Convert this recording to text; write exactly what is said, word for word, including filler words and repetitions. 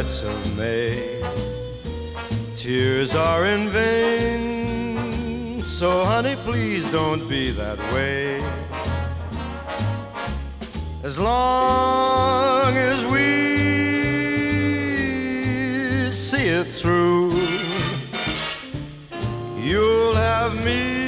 nights of May. Tears are in vain, so honey, please don't be that way. As long as we see it through, you'll have me